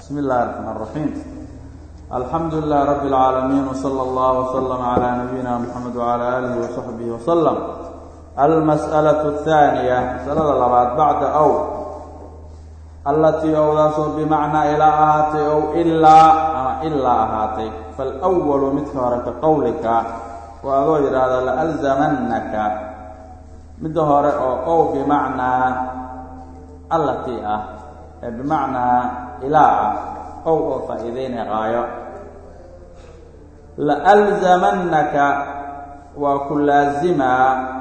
بسم الله الرحمن الرحيم. الحمد لله رب العالمين، وصلى الله وسلم على نبينا محمد وعلى آله وصحبه وسلم. المسألة الثانية، مسألة اللبعض بعد أو التي أوضاصوا بمعنى إلى آهاتي أو إلا آهاتي. فالأول مثل قولك وأغير هذا لألزمنك مدهور أو بمعنى التي بمعنى إلى أو فإذين غاية. لألزمنك وكل لازمة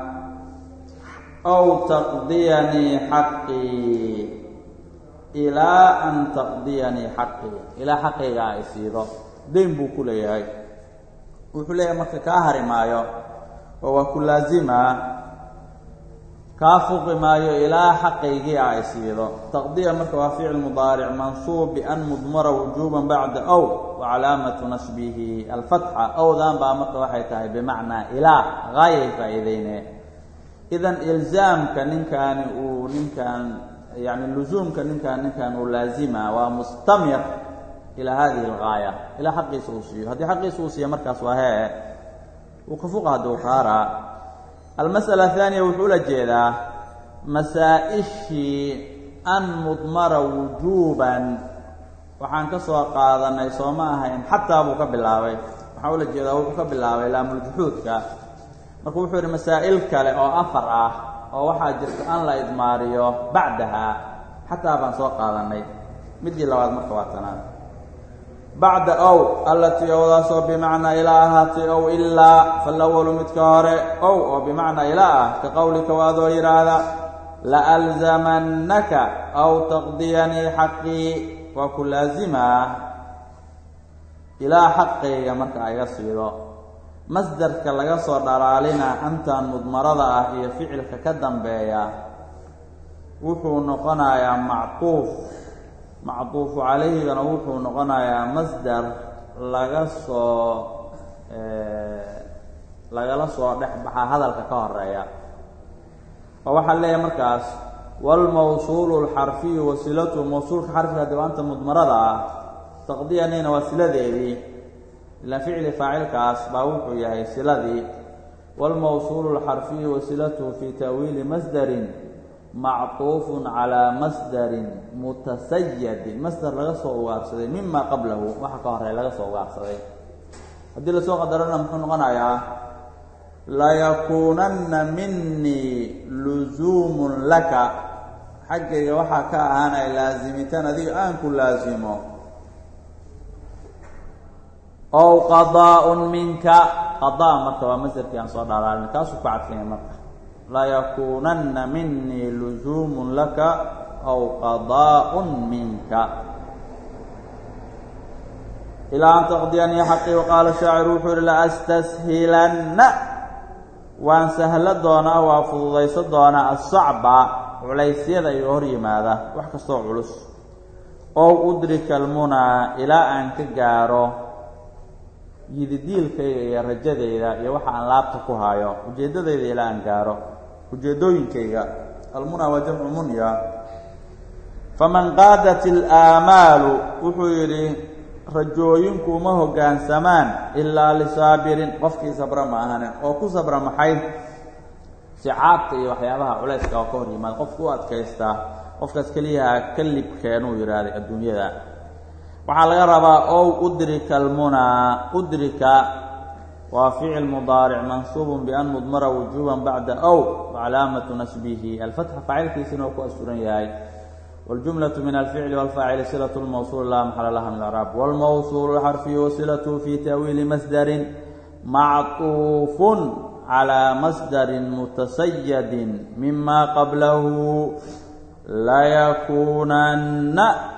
أو تقضيني حقي إلى أن تقضيني حقي إلى حقي غايسيرو دين بكل ياي وحليه marka ka harimaayo oo ku laazima كافق ما إلى حقه عيسيره. تقدير مركب فعل مضارع منصوب بأن مضمر وجوبا بعد أو وعلامة نصبه الفتحة أو ذنب مركب حيته بمعنى إلى غاية فإذين. إذن إلزام كان يعني اللزوم كان لازمة ومستمر إلى هذه الغاية إلى حق سوسية. هذه حق سوسية مركز وهي وكفوقها دوخارا. المسألة الثانية وحول جيدة مسائشي أن مضمر وجوبا وحان كسوا قادنا يسوماها إن حتى أبوك بالله وحول جيدة أبوك بالله لا ملجحوتك مركو حول مسائلك أو أفرع أو واحد أن لا إضماريو بعدها حتى أبان سوا قادنا مدي لواد مركواتنا بعد أو التي أوضاصوا بمعنى إلهات أو إلا. فالأول متكار أو بمعنى إله كقولك وأذوير هذا لألزمنك أو تقضيني حقي وكل لازمة إلى حقي يمرك يصير. مصدرك ليصور علينا أنت مضمرضة هي فعلك كدن بيا وحو نقنا يا معطوف عليه وحو نقنا يا مصدر lagala soo dhaxbaxa hadalka ka horeeya oo waxa leeyahay markaas wal mawsuul al harfi wasilatu mawsuulka harfiga diiwaanta mudmarada taqdiyanina wasiladeedii ila fi'li faa'ilkaas baa wuxuu yahay siladii wal mawsuul al harfi wasilatu fi ta'wil masdarin معطوف على مصدر متسيد. مصدر laga soo ugaarsaday mimma qablahu waxa ka horeeya laga soo ugaarsaday. hadii la soo qadarana muxuu noqonayaa la yakunanna minni luzumun laka xaqiiqa waxa ka ahaanay laazimitan adiga aan ku laazimo aw qadaa'un minka. qadaa marka waa masdarkii aan soo dhalaalin kaas ku cadfay marka لا يكونن مني لزوم لك أو قضاء منك إلى أن تقضيني حقي. وقال الشاعر لا أستسهلن وأن سهل الدونا وفضيس الدونا الصعبة وليس يهري ماذا وحك الصوع علس أو أدرك المنى إلى أن كجاره يديل كي يرجع إلى يوحى أن لابتكوها يو وجدد إلى أن جاره وجدوين كيغا المنى وجمع منيا. فمن قادت الآمال وحيري رجوينكو ما هو كان سمان إلا لصابر قفكي صبر معهنا أو كو صبر محيد سعابتي وحيابها عليسك وكهري ما قفكو أتكيستا قفكس كليها كلب كانوا يرادي الدنيا دا وحال غربا أو أدرك المنى. أدرك وفعل مضارع منصوب بأن مضمر وجوبا بعد أو وعلامة نسبه الفتح فاعل كيسين وكو أسرنياي. والجملة من الفعل والفاعل صلة الموصول لا محل لها من الإعراب. والموصول الحرفي وصلته في تأويل مصدر معطوف على مصدر متسيد مما قبله لا يكونن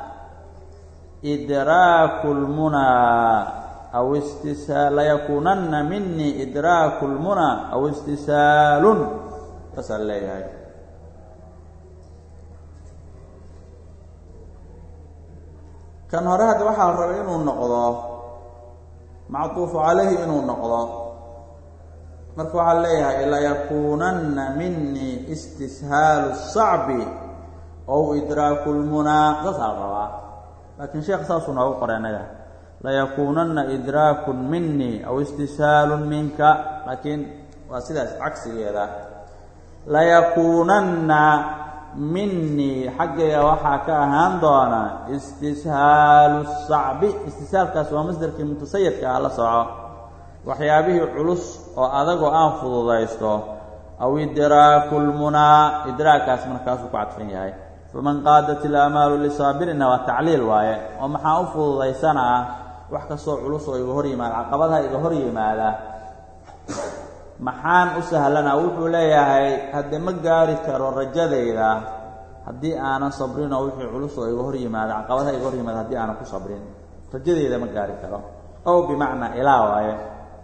إدراك المنى أو استسهال. لا يكونن مني إدراك المنى أو استسهال. فسأل لي هاي كان هذا وحال ربعين النقضاء معطوف عليه إنه النقضاء مرفوع عليها إلا يكونن مني استسهال الصعب أو إدراك المنى. فسأل ربع laakiin sheekh saasuu noogu qoray anaga layakuunanna idraakun minii aw istisaalun minka, laakiin waa sidaas cagsigeeda. layakuunanna minii xaggayga waxaa ka ahaan doona istishaalu sacbi. istishaalkaas waa masdarkii mutasayidka ah, la soco waxyaabihii culus oo adagoo aan fududaysto. aw idraaku lmunaa, idraakaas markaasuu ku cadfan yahay. faman qaadat ilamaalu lisaabirina waa tacliil waaye, oo maxaa u fududaysana ah wax kastoo culus oo iga hor yimaada, caqabadaha iga hor yimaada maxaan u sahlana. wuxuu leeyahay hadde ma gaari karo rajadayda haddii aanan sabrin, oo wixii culus oo iga hor yimaada, caqabadaha iga hor yimaada haddii aanan ku sabrin, rajadayda ma gaari karo. ow bimacnaa ilaa waaye.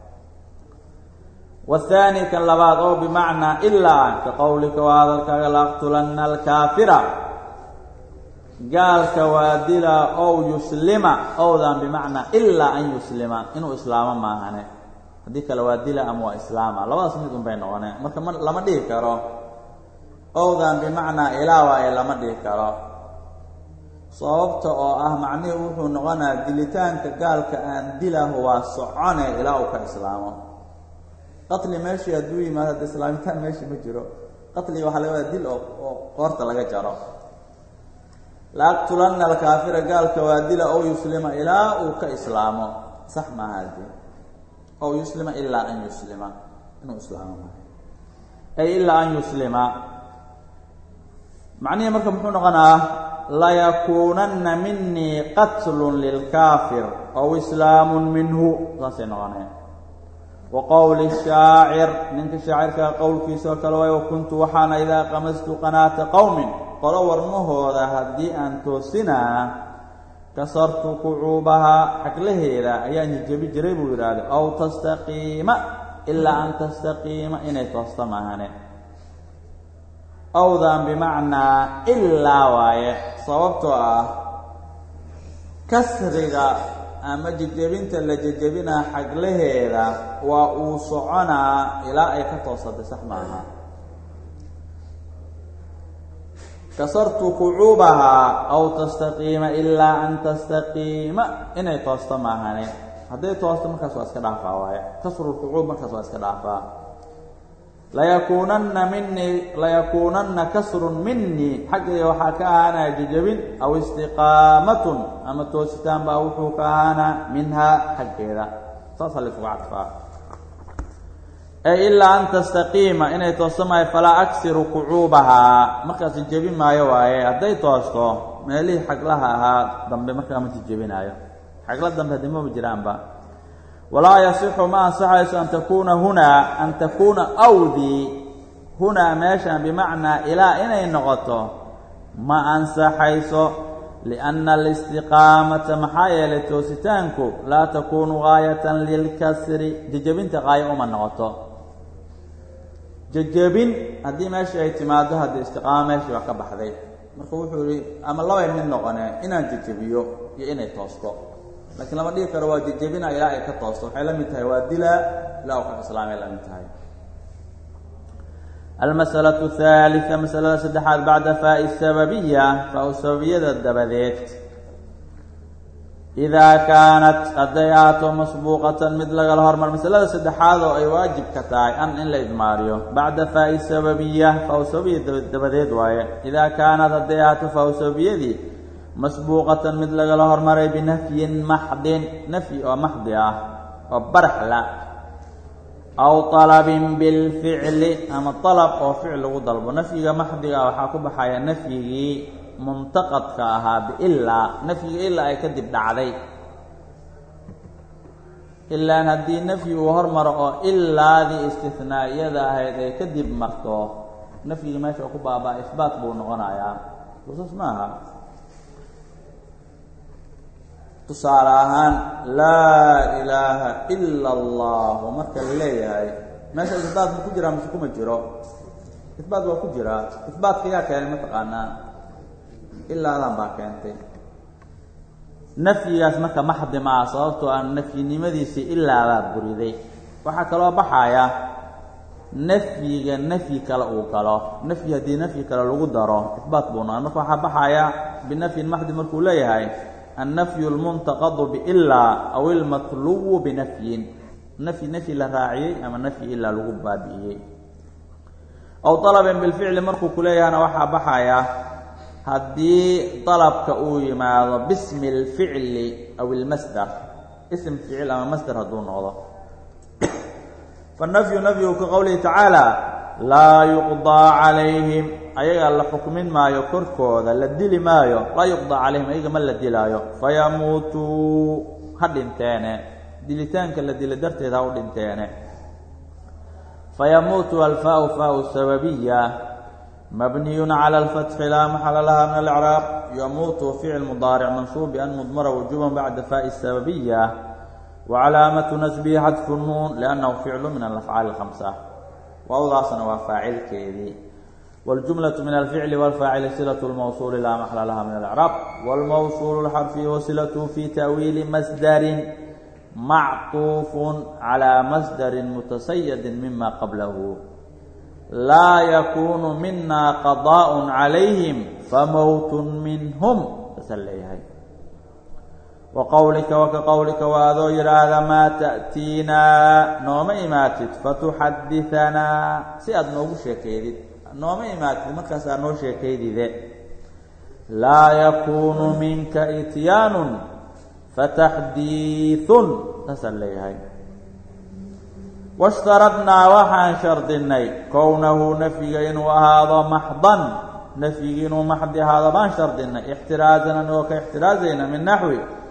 والثاني kan labaad oo bimacnaa ilaa ka qowlika waa hadalkaaga laaqtulanna alkaafira, gaalka waa dilaa, ow yuslima, owdan bimacnaa ilaa an yuslima, inuu islaamo maahane, haddii kale waa dila ama waa islaama, labadaas mid un bay noqoneen. marka lama dhihi karo owdan bimacnaa ilaa waaye, lama dhihi karo, sababta oo ah macnihii wuxuu noqonaa dilitaanka gaalka aan dilahu waa socone ilaa uu ka islaamo. qatli meeshii hadduu yimaado hadda islaamitaan meeshii ma jiro, qatliga waxaa laga wadaa dil oo qoorta laga jaro. laaqtulanna alkaafira, gaalka waa dila, ow yuslima ilaa uu ka islaamo, sax maaha hadii ow yuslima ilaa an yuslima, inuu islaamo maaha, ay ilaa an yuslima. macnihii marka muxuu noqonaa layakuunanna minii qatlun lilkaafir ow islaamun minhu, saasay noqoneen. wa qowli shaacir, ninka shaacirkaa qowlkiisa oo kale waay, wakuntu waxaana idaa qamastu qanaata qowmin, qolo warmahooda haddii aan toosinaa, kasartu kucuubahaa, xaglaheeda ayaan jejebi jiray buu yidhaahday. aw tastaqiima, ilaa an tastaqiima, inay toosta maahane. awdan bimacnaa ilaa waaye, sababtoo ah kasriga ama jejebinta la jejebinaa xaglaheeda waa uu soconaa ilaa ay ka toosatay, sax maaha. kasartu kucuubahaa aw tastaqiima ilaa an tastaqiima, inay toosto maahane, hadday toosto markaas waa iska dhaafaa waaye, kasrulkucuub markaas waa iska dhaafaa. layakuunanna kasrun minii, xaggayga waxaa ka ahaanaya jejebin, aw istiqaamatun, ama toositaan baa wuxuu ka ahaanaa minhaa xaggeeda, saasaa la isugu cadfaa. ay ilaa an tastaqiima, inay toosto maayo, falaa aksiru kucuubahaa, markaas jejebin maayo waaye. hadday toosto meelihii xaglaha ahaa dambe markaa ma jejebinaayo, xagla dambe haddii maba jiraanba. walaa yasixu ma ansaxayso an takuuna awdii hunaa meeshan bimacnaa ilaa inay noqoto ma ansaxayso. lianna alistiqaamata, maxaa yeelay toositaanku laa takuunu gaayatan lilkasri, jejebinta qaayo uma noqoto. jejebin haddii meeshii ay timaado, haddii istiqaamo meeshii waa ka baxday, marka wuxuu yihi ama labay mid noqonee, inaan jejebiyo iyo inay toosto, laakiin lama dhihi karo waa jejebina ilaa ay ka toosto, waxay la mid tahay waa dilaa ilaa uu ka islaamay la mid tahay. almas'alatu athaalitha, masalada saddexaad, bacda faa'i sababiya, faa-u sababiyada dabadeed. idaa kaanat hadday ahaato masbuuqatan mid lagala hormar, masalada saddexaad oo ay waajibka tahay in la idmaariyo. bacda faa'i sababiya, faa-u sababiya dabadeed waaye. idaa kaanat hadday ahaato faa-u sababiyadii masbuuqatan mid lagala hormaray binafyin maxdin, nafyi oo maxdi ah oo baraxla, aw talabin bilficli, ama talab oo ficil lagu dalbo. nafyiga maxdiga waxaa ku baxaya nafyigii muntaqadka ahaa biilaa, nafyiga ilaa ay kadib dhacday. ilaan haddii nafyi uu hormaro oo ilaadii istihnaa'iyada ahayd ay kadib marto, nafyigii meesha oo ku baabaa isbaat buu noqonayaa, usus maaha. tusaale ahaan laa ilaaha ila allahu marka la leeyahay, meesha isbaat ma ku jiraa mise kuma jiro? isbaat waa ku jiraa. isbaatka yaa keenay mataqaanaa? ilaadan baa keentay. nafyigaas marka maxdi ma ah, sababtoo aan nafyinimadiisii ilaabaa buriday. waxaa kaloo baxaya nafyiga nafyi kale uu galo, nafyi haddii nafyi kale lagu daro isbaat buu noqon. marka waxaa baxaya binafyin maxdi markuu leeyahay النفي المنتقض بإلا أو المطلوب بنفي نفي لراعي أما نفي إلا لغبا به أو طلب بالفعل مركو كليه أنا وحا بحايا هدي طلب كأوي ما باسم الفعل أو المصدر اسم فعل أما مصدر هدون هذا فالنفي نفي كقوله تعالى لا يقضى عليهم أيها الحكم ما يكركو ذا الدل ما لا يقضى عليهم أيها ما الدلايو فيموتوا هدنتين دلتان كالذي لدرت ذا هدنتين فيموت الفاء فاء السببية مبني على الفتح لا محل لها من الإعراب يموت فعل مضارع منصوب بأن مضمر وجوبا بعد فاء السببية وعلامة نسبه حذف النون لأنه فعل من الأفعال الخمسة وأوضاصنا وفاعل كذي والجملة من الفعل والفاعل صلة الموصول لا محل لها من الإعراب والموصول الحرفي وصلته في تأويل مصدر معطوف على مصدر متسيد مما قبله لا يكون منا قضاء عليهم فموت منهم تسليها وقولك وكقولك وهذا يرى ما تأتينا نوم إماتت فتحدثنا سياد نوم شكيدي نوم إماتت مكسا نوم شكيدي ذي لا يكون منك إتيان فتحديث تسليها واشترطنا وحان شرطني كونه نفيين وهذا محضا نفيين ومحض هذا بان شرطني احترازنا وكاحترازنا من نحو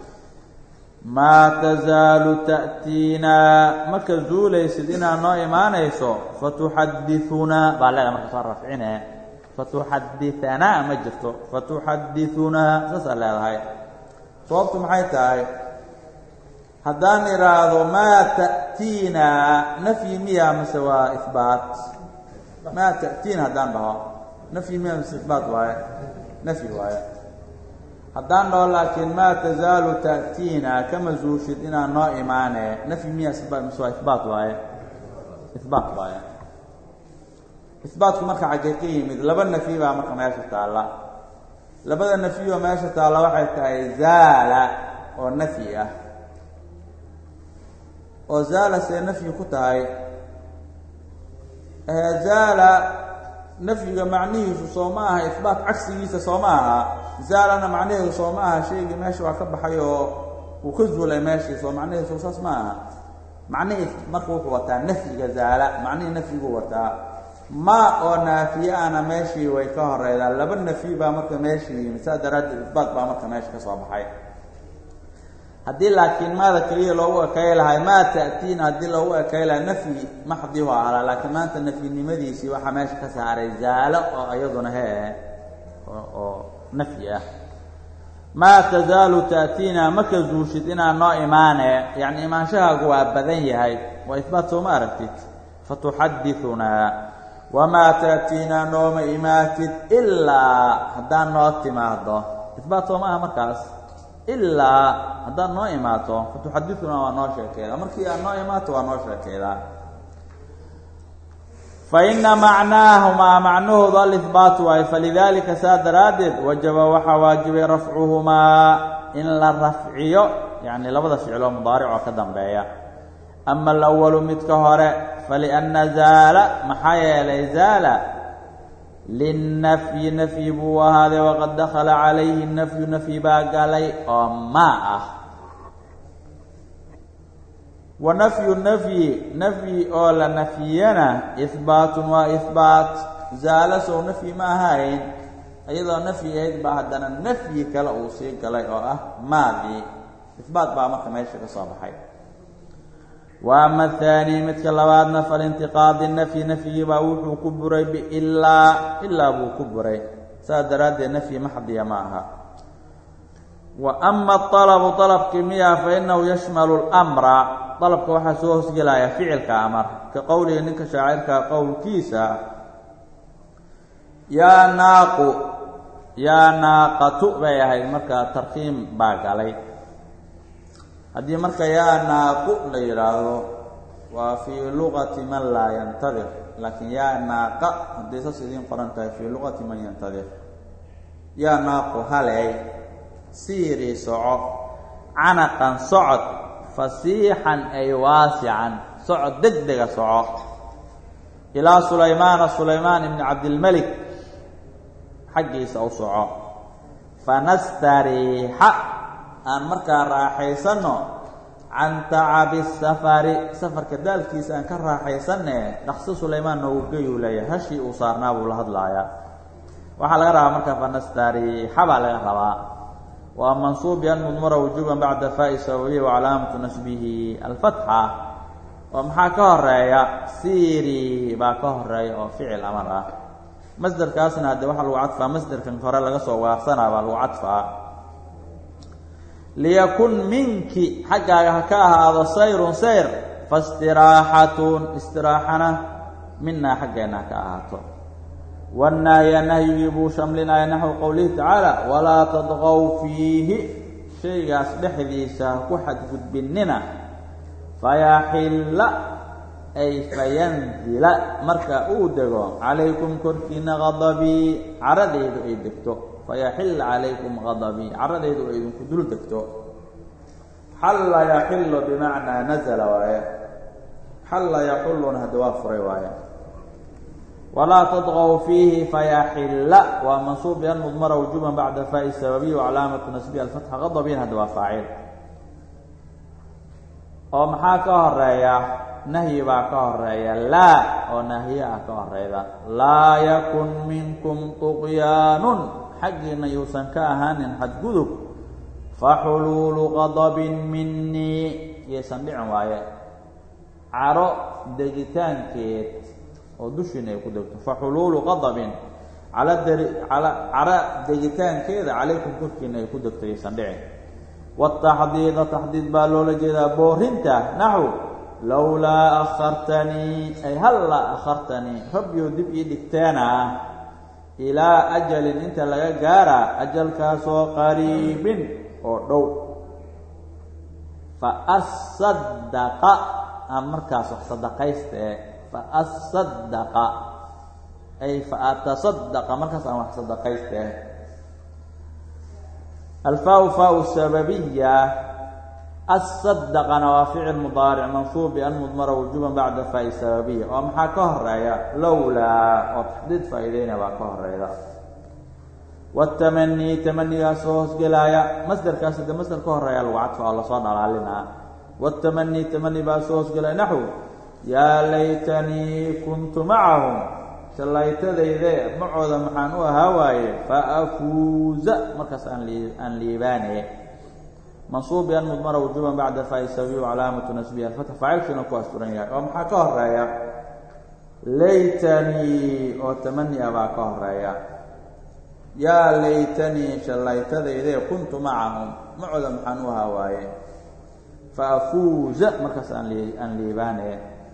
ما تزال تأتينا مكزول يسدنا نائمان يسو فتحدثنا بالله ما تصرف عنا فتحدثنا مجرته فتحدثنا تسأل هاي صوبتم حيتاي هدان إرادو ما تأتينا نفي مياه مسوى إثبات ما تأتينا هدان بها نفي مياه مسوى إثبات واي نفي واي هدان لو لكن ما تزال تأتينا كما زوشد إنا نائمان نفي مياه مسوى إثبات واي إثبات واي إثبات مركع حقيقي مثل لبن نفي بها مركع ما يشتى الله لبن نفي وما يشتى الله وحيث زال ونفيه وزال سينفي كتاي زال نفي معنيه صومها إثبات عكسي صومها زالنا معنيه صومها شيء ماشي وكبحيو وكذول ماشي صوم معنيه صوص معها معنيه مركوك وتا نفي زال معنيه نفي وتا ما ونافي أنا ماشي ويكهر إذا لبن نفي بامك ماشي مساد رد إثبات بامك ماشي كصباحي هدي لكن ماذا كليه لو أكيلها ما تأتينا هدي لو أكيلها نفي محضيها على لكن ما أنت نفي نمديسي وحماش كسار زال أيضا هي نفيه ما تزال تأتينا مكزوشتنا نائمان يعني إيمان شهقوا أبدين هاي وإثبات ما رتت فتحدثنا وما تأتينا نوم إماتت إلا هدان نوتي ما هذا إثبات ما مركز إلا هذا نائماته فتحدثنا وناشر كذا مركي النائمات وناشر كذا فإن معناهما معنوه ظل إثباته فلذلك ساد رادد وجب وحواجب رفعهما إن الرفعي يعني لبدا فعل مضارع وكذا بيا أما الأول متكهر فلأن زال محايا ليزال للنفي نفي وهذا وقد دخل عليه النفي باقى عليه أماء ونفي نفي أولا نفينا إثبات وإثبات زال سو نفي ما هاين أيضا نفي أيضا بعدنا النفي كلا أوصي كلا ماذي إثبات بقى ما كما يشك صابحي وأما الثاني متكلماتنا فالانتقاد النفي نفي باوحو كبري إلا بو كبري سادراد النفي محضي معها وأما الطلب طلب كمية فإنه يشمل الأمر طلب كوحسوه سجلايا فعل كأمر كقوله إنك شاعر كقول كيسا يا ناقة بيا هاي مركا ترخيم باق علي هذه مركا يا ناقة ليراه وفي لغة من لا ينتظر لكن يا ناقة هذه سيدين قرنتها في لغة من ينتظر يا ناقة هلي siiri soco canaqan socod fasiixan ay waasican socod degdega soco ilaa sulaymaan ibni cabdilmalik xaggiisa u soco fanastariixa aan markaa raaxaysanno can tacabi safari safarka daalkiisa aan ka raaxaysanne dhaqso sulaymaan noogu geyuu leeyahay hashii uu saarnaa buu la hadlaayaa waxaa laga rabaa markaa fanastariixa baa laga rabaa waa mansuub bian mudmara wujuuban bacda faa'i sababiya wa calaamatu nasbihi alfatxa oo maxaa ka horeeya siiri baa ka horeeya oo ficil amar ah masderkaasna haddee waxaa lagu cadfaa masderkan hore laga soo waafsanaa baa lagu cadfaa liyakun minki xaggaaga ha ka ahaado sayrun sayr faistiraaxatun istiraaxana minaa xaggeenna ha ka ahaato wannahya nahyigii buu shamlinaya naxwu qowlihi tacaala walaa tadqow fiihi shaygaas dhexdiisa ha ku xadgudbinnina fayaxilla ay fayandila marka uu dego calaykum korkiina qadabii caradeydu ay degto fayaxilla calaykum qadabii caradeydu ay idinku dul degto xalla yaxillu bimacnaa nazala waaye xalla yaxulluna hadda waa furay waaye walaa tadqow fiihi fayaxilla waa mansuub bian mudmara wujuuban bacda faa'i sababiy wa calaamatu nasbihi alfatxa qadabiin hadda waa faacil oo maxaa ka horeeya nahyi baa ka horeeya laa oo nahye ah ka horeyda laa yakun minkum tuqyaanun xaggiina yuusan ka ahaanin xadgudub faxuluulu qadabin minii yaysan dhicin waaye caro degitaankeed oo dushiina ay ku degto faxuluulu qadabin caro degitaankeeda calaykum korkiina ay ku degto yaysan dhicin wataxdiida taxdiid baa loola jeedaa boorinta naxw lowlaa akhartanii ay hallaa akhartanii rabbiyo dib ii dhigteena ilaa ajalin inta laga gaaraa ajalkaasoo qariibin oo dhow fa asadaqa aan markaas wax sadaqaystee fa asadaqa ay fa atasadaqa markaas aan wax sadaqaystee alfaa faa sababiya asadaqana waa ficil mudaaric mansuub bian mudmara wujuuban bacda faa'i sababiya oo maxaa ka horeeya lowlaa oo taxdiid faa'iideyna baa ka horeyda watamanii tamanigaas soo hoosgelaaya masderkaas de masder ka horeeya lagu cadfa oo lasoo dhalaalinaa watamanii tamani baa soo hoosgelaya naxw yaa laytanii kuntu macahum shallaytadayde macooda maxaan u ahaa waaye fa afuuza markaas aan liibaane mansuub bian mudmara wujuuban bacda faa'i sababiy wa calaamatu nasbihi alfatxa faacilkiina ku asturan yahay oo maxaa ka horeeya laytanii oo tamani a baa ka horeeya yaa laytanii shallaytadayde kuntu macahum macooda maxaan u ahaa waaye fa afuuza markaas aan liibaane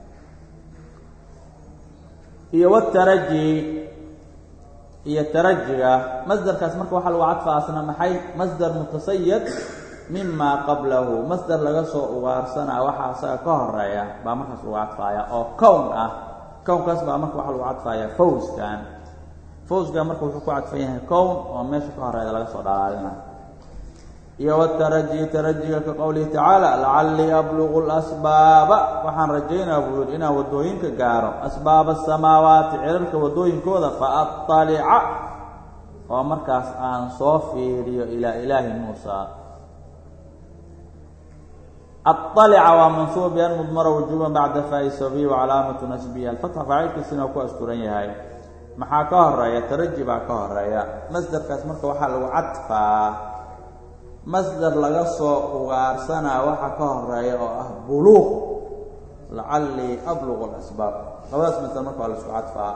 iyo wataraji iyo tarajiga masderkaas marka waxaa lagu cadfa asna maxay masder mutasayad mima qablahu masder laga soo ugaarsanaa waxaa asaga ka horeeya baa markaas lagu cadfaaya oo kown ah kownkaas baa marka waxaa lagu cadfaaya fawskan marka wuxuu ku cadfan yahay kown oo meesha ka horeeda laga soo dhalaalina iyo wataraji tarajiga ka qowlihi tacaala lacallii ablugu lasbaaba waxaan rajaynaa buu yidhi inaan waddooyinka gaaro asbaaba asamaawaati cirarka waddooyinkooda fa aطalica oo markaas aan soo fiiriyo ilaa ilaahi muusa aطalica waa mansuub bian mudmara wujuuban bacda faa'i sababiy wa calaamatu nasbihi alfatxa faacilkiisina ku asturan yahay maxaa ka horeeya taraji baa ka horeeya masderkaas marka waxaa lagu cadfaa masder laga soo ugaarsanaa waxa ka horeeya oo ah buluuq lacallii ablugu alasbaab labadaas masder marka waa la isku cadfaa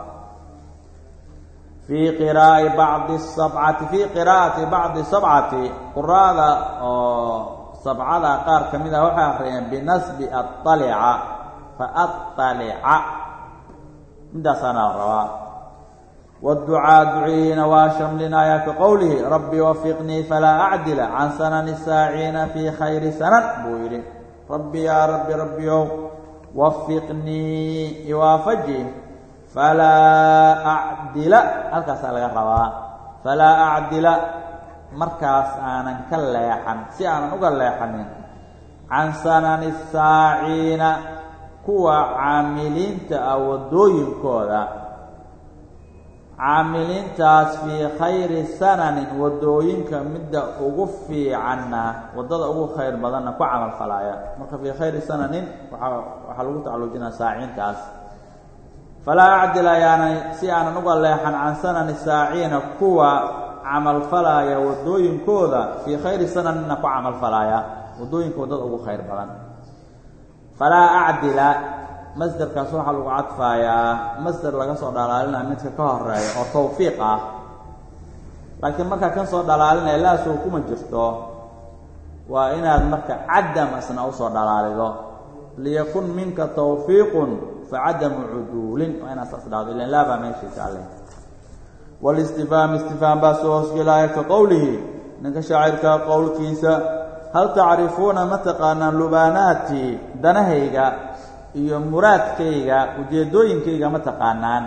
fii qiraa'ati bacdi sabcati quraada oo sabcada qaar ka mid ah waxay akhriyeen binasbi aطalica fa aطalica midaasaana la rabaa والدعاء دعينا وشملنا يا كقوله ربي وفقني فلا أعدل عن سنن الساعين في خير سنن بويري ربي يا ربي ربي وفقني يوافجي فلا أعدل الكسال الرواء فلا أعدل markaas aanan ka leexan si aanan uga leexanin can sanani saaciina kuwa caamiliinta ah wadooyinkooda caamiliintaas fii khayri sananin wadooyinka midda ugu fiicanna wadada ugu khayr badanna ku camal falaya marka fii khayri sananin waxaa lagu tacalujinaa saaciintaas falaa acdil ayaanay si aanan uga leexan can sanani saaciina kuwa camal falaya wadooyinkooda fii khayri sananinna ku camal falaya wadooyinka wadada ugu khayr badan falaa acdila masderkaas waxaa lagu cadfaayaa masder laga soo dhalaalinaya midka ka horeeya oo tawfiiq ah laakiin markaa kan soo dhalaalinaya laasoo kuma jirto waa inaad marka cadam asna usoo dhalaalido liyakun minka tawfiiqun facadamu cuduulin waa inaad saas dhahdo ilan laabaa meeshiisa alle walistifhaam istifhaam baa soo hoosgelaya ka qowlihi ninka shaacirka qowlkiisa hal tacrifuuna ma taqaanaan lubaanaati danahayga iyo muraadkayga ujeedooyinkayga ma taqaanaan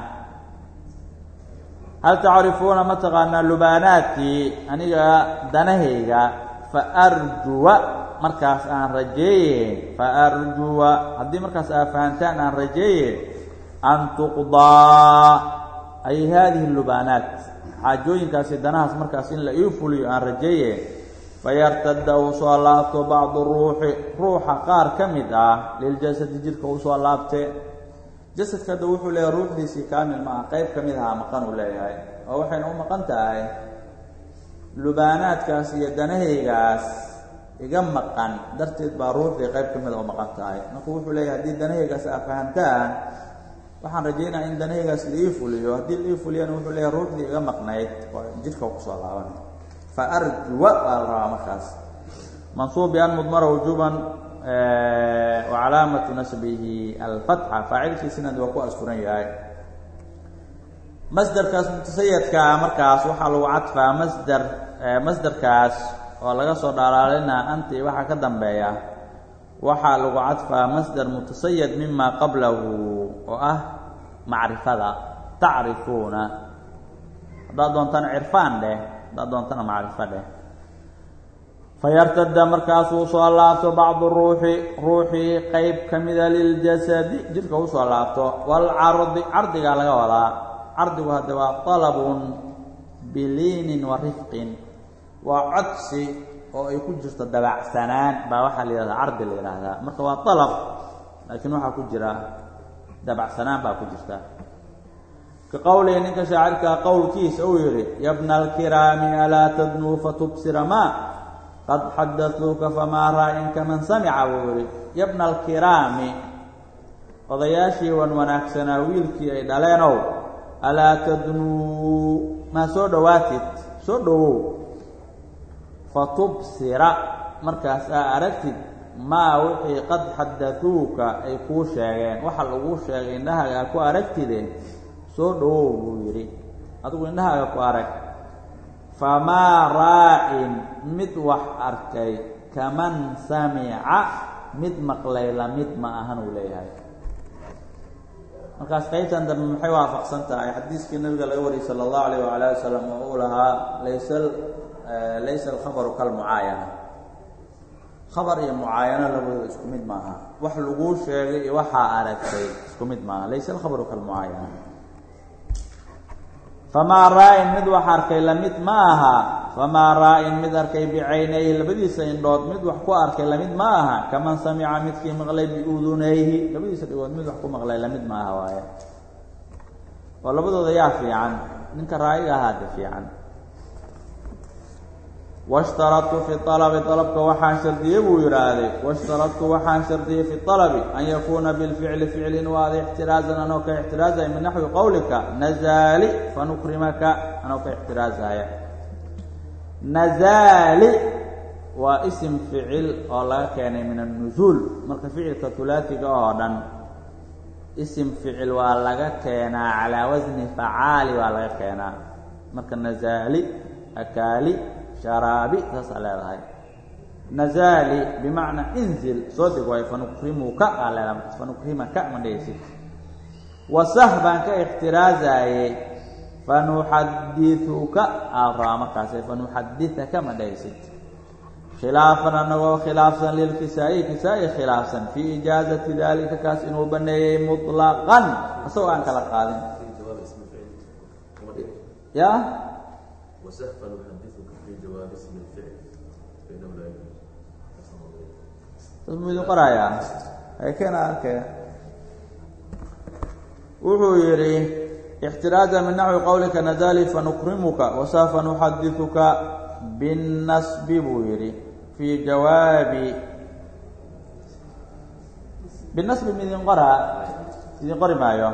hal tacrifuuna ma taqaanaan lubaanaati aniga danahayga fa arjuwa markaas aan rajeeye fa arjuwa haddii markaas aa fahantaan aan rajeeye an tuqdaa ay haadihi lubaanaat xaajooyinkaasi danahaas markaas in la ii fuliyo aan rajeeye fayartada uu soo laabto bacdu ruuxa qaar ka mid ah liljasadi jidhka uu soo laabte jasadka hadda wuxuu leeyahay ruuxdiisii kaamil ma ah qayb ka mid aha maqan uu leeyahay oo waxayna u maqan tahay lubaanaadkaas iyo danahaygaas iga maqan darteed baa ruuxdii qayb ka mid a u maqan tahay marka wuxuu leeyahay haddii danahaygaas aa fahantaan waxaan rajaynaa in danahaygaas la ii fuliyo haddii la ii fuliyana wuxuu leeyahay ruuxdii iga maqnayd oo jidhka kusoo laaban فأرجو الرامخاس منصوب بأن مضمر وجوبا وعلامة نسبه الفتحة فاعل في سند وقوع السورية مصدر كاس متسيد كامركاس وحلو عطفة مصدر كاس ولغا سو دلالنا انت waxa ka dambeeya waxa lagu cadfaa masdar mutasayid mimma qablahu oo ah macrifada tacrifuna dadontan irfan dadoontana macrifo dheh fayartada markaasuu soo laabto bacdu ruuxii qayb ka mida liljasadi jidhka u soo laabto walcardi cardigaa laga wadaa cardigu hadda waa talabun biliinin wa rifqin waa codsi oo ay ku jirto dabacsanaan baa waxaa la yidhahdaa cardi la yidhaahdaa marka waa talab laakiin waxaa ku jira dabacsanaan baa ku jirta كقوله إنك شاعرك قول كيس أويري يا ابن الكرام ألا تدنو فتبصر ما قد حدثوك فما رأيك من سمع ووري يا ابن الكرام وضياشي ونوناكسنا ويلكي دالينو ألا تدنو ما سودواتت سودو فتبصر مركز أركتد ما وحي قد حدثوك أي كوشاغين وحل وشاغين إنها أكو أركتدين soo dhowow buu yidhi adigu indhahaaga ku arag famaa raa'in mid wax arkay kaman samica mid maqlay la mid ma ahan uu leeyahay markaas qaybtan dambe maxay waafaqsan tahay xadiiskii nabiga laga wariyay sala allahu alayh waala ali wasalam oo uu lahaa laysa alkhabaru kalmucaayana khabar iyo mucaayano labadooda isku mid maaha wax laguu sheegay iyo waxaa aragtay isku mid maaha laysa alkhabaru kalmucaayana فما رأي مد وحركي لمد معها فما رأي مد أركي بعينيه لبديس إندود مد وحكو أركي لمد معها كمن سمع مد كي مغلي بأذنيه لبديس إندود مد وحكو مغلي لمد معها وايا ولا بدو ضياع في عن منك رأي هذا في عن واشترطت في الطلب طلبك وحان شردي ويرادي واشترطت وحان شردي في الطلب أن يكون بالفعل فعل واضح احترازا أنوك احترازا من نحو قولك نزالي فنكرمك أنوك احترازا نزالي واسم فعل الله كان من النزول مرك فعل كثلاثي قاعدا اسم فعل والله كان على وزن فعال والله كان مرك نزالي أكالي شرابي تصل هاي نزالي بمعنى انزل صدق واي فنكرمك على فنكرمك من ديسك وسحبا كاحترازاي fanuxadithuka alraamakaas fanuxadithaka ma dhaysid khilaafan anagoo khilaafsan lilkisaa'i kisaa'i khilaafsan fii ijaazati dalika kaas inuu baneeyey mutlaqan asagoo aan kala qaadin ya وسهفا نحدثك في جواب اسم الفعل فإنه لا يجوز تصميد قرايا هي كان أركي وحيري احترازا من نحو قولك نزالي فنكرمك وسهف نحدثك بالنسب بويري في جواب بالنسب من ينقرأ معي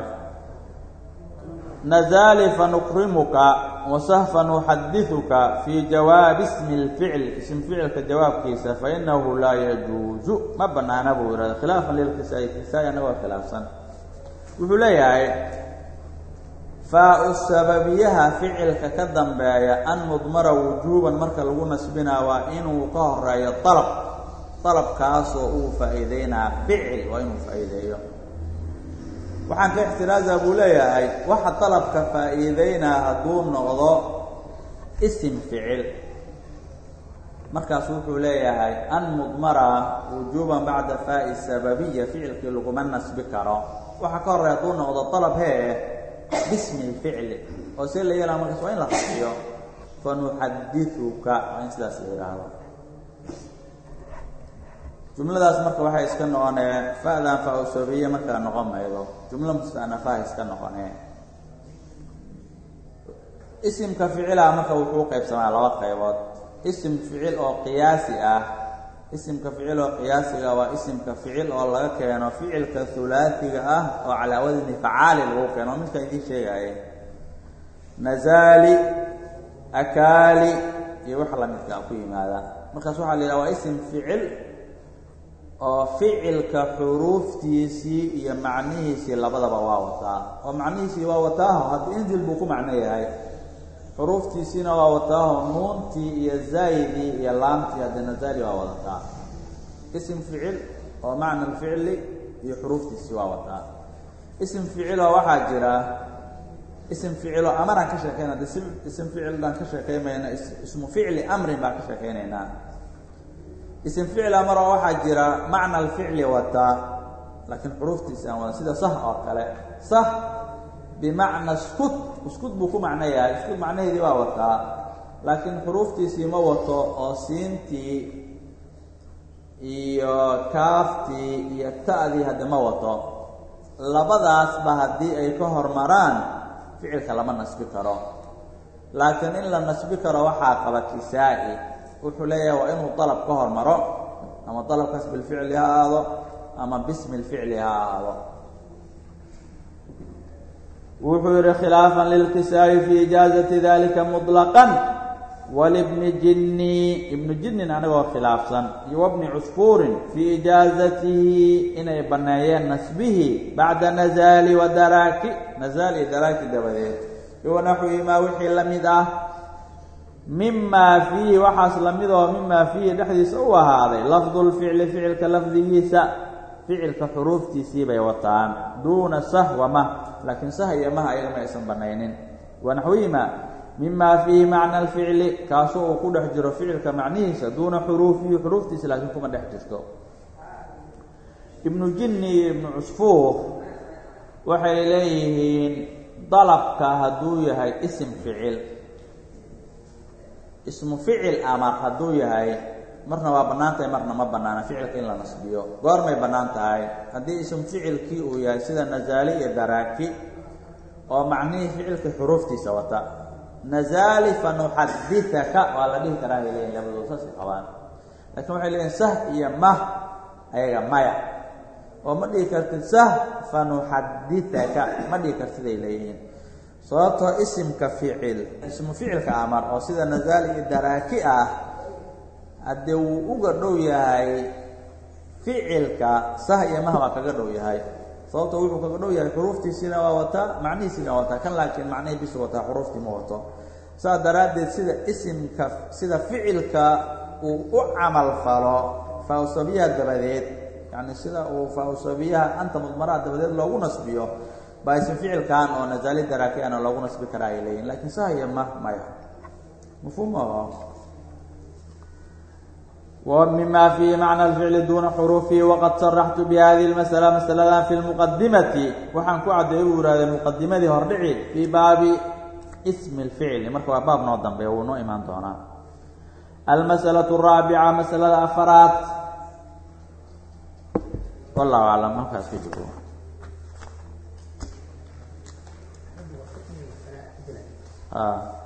نزالي فنكرمك وسهف نحدثك في جواب اسم الفعل اسم فعل كجواب كيسا فإنه لا يجوز ما بنانا بورا خلافا للكسائي كسائي أنا وخلافا وحليا فاء السببية فعل ككدن بايا أن مضمر وجوبا مركا لغو نسبنا وإنه قهر الطلب طلب كاسو فإذينا فعل وإنه فإذيه waxaan ka ixtiraaza buu leeyahay waxa talabka faa'iideynaa hadduu noqdo isim ficil markaas wuxuu leeyahay an mudmara wujuuban bacda faa'i sababiya ficilkii laguma nasbi karo waxa ka horreeya hadduu noqdo talab hee bismi lficli oo see la yeelaa markaas waa in la rasiyo fanuxadithuka waa in sidaas la yidhaahdo jumladaas marka waxay iska noqoneen fa'dan faa sababiya markaa noqon maydo jumla musta'nafaha iska noqoneen isimka ficila marka wuxuu qaybsamaa laba qaybood isim ficil oo qiyaasi ah isimka ficil oo qiyaasiga waa isimka ficil oo laga keeno ficilka thulaathiga ah oo calaa wadni facaali lagu keeno midka idin sheegaaye nazali akaali iyo waxa la midka ku yimaada markaas waxaa la yidhaha waa isim ficil oo ficilka xuruuftiisii iyo macnihiisii labadaba waa wataa oo macnihiisii waa wataaho hadda inzil buu ku macno yahay xuruuftiisiina waa wataaho nuuntii iyo zaydii iyo laamtii hadda nazali waa wadataa isim ficil oo macna alficli iyo xuruuftiisii waa wataa isim ficiloo waxaa jira isim ficiloo amaraan ka sheekeyna hadda isim ficil baan ka sheekeymayna ismu ficli amrin baan ka sheekeynaynaa اسم فعل أمر واحد جرى معنى الفعل وتا لكن حروف تسان ولا سيدا صح أو كلا صح بمعنى اسكت اسكت بكو معنى يا اسكت معنى دي وتا لكن حروف تسي ما وتا أو سين تي يا كاف تي يا تاء دي هذا ما وتا لبضاس بهدي أي كهر مران فعل كلام النسب كرا لكن إلا النسب كرا وحاق كسائي wuxuu leeyahay waa inuu dalab ka hormaro ama dalabkaas bilficli ha ahaado ama bismi lficli ha ahaado wuxuu yihi khilaafan lilkisaa'i fi ijaazati dalika muطlaqan walibni jinni ibnu jinnin anagoo khilaafsan iyo wabni cusfuurin fii ijaazatihi inay baneeyeen nasbihi bacda nazaali wa daraaki nazaal iyo daraaki dabadeed iyo wanaxwihimaa wixii la mid ah mima fiihi waxaas lamid oo mima fiihi dhexdiisa u ahaaday lafdu lficli ficilka lafdigiisa ficilka xuruuftiisii bay wataan duuna sahwa mah laakiin sah iyo mah ayaga ma aysan banaynin wanaxwihima mima fiihi macna alficli kaasoo uu ku dhex jiro ficilka macnihiisa duuna xuruufihi xuruuftiisa laakiin kuma dhex jirto ibnu jinni iyo ibnu cusfuur waxay leeyihiin dalabka hadduu yahay isim ficil ismu ficil amar hadduu yahay marna waa bannaan tahay marna ma bannaana ficilka in la nasbiyo goormay bannaan tahay haddii ismu ficilkii uu yahay sida nazaali iyo daraaki oo macnihii ficilka xuruuftiisa wata nazaali fanuxadithaka waa la dhihi karaa ay leeyihin labadooda saasay qabaan laakiin waxay leeyihin sah iyo mah ayaga maya oo ma dhihi kartid sah fanuxadithaka ma dhihi kartiday leeyihiin sababtoo isimka ficil ismu ficilka amar oo sida nazaali iyo daraaki ah haddee wuu uga dhow yahay ficilka sah iyo mah baa kaga dhow yahay sababtoo wuxuu kaga dhow yahay xuruuftiisiina waa wataa macnihiisiina waa wataa kan laakiin macnihii bisu wataa xuruuftii ma wato saas daraaddeed sida isimka sida ficilka uu u camal falo faa-usabiyaha dabadeed yacni sida uu faa-usabiyaha anta mudmaraha dabadeed loogu nasbiyo baa ism ficilkan oo nazali daraakiana lagu nasbi karaa ay leeyihin laakiin sahiya maya mafhuum ومما فيه معنى الفعل دون حروفه وقد صرحت بهذه المسألة مسألة في المقدمة وحن كعد يقول هذه المقدمة دي هردعي في باب اسم الفعل مركب باب نوضم به ونو إيمان دونا المسألة الرابعة مسألة الأفراد والله أعلم ما كان في جبوه